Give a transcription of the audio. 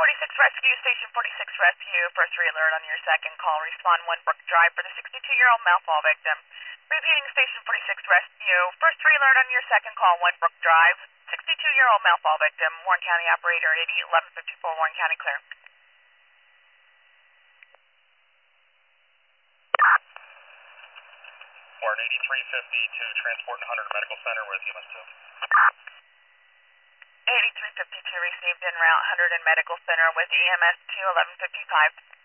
46 Rescue, Station 46 Rescue, first re-alert on your second call. Respond 1 Brook Drive for the 62-year-old mouthfall victim. Repeating Station 46 Rescue, first re-alert on your second call, 1 Brook Drive, 62-year-old mouthfall victim. Warren County Operator 80, 1154 Warren County clear. Warren 8352, transport 100 Medical Center with EMS 2. 8352 received en route 100 in Medical Center with EMS 2, 1155.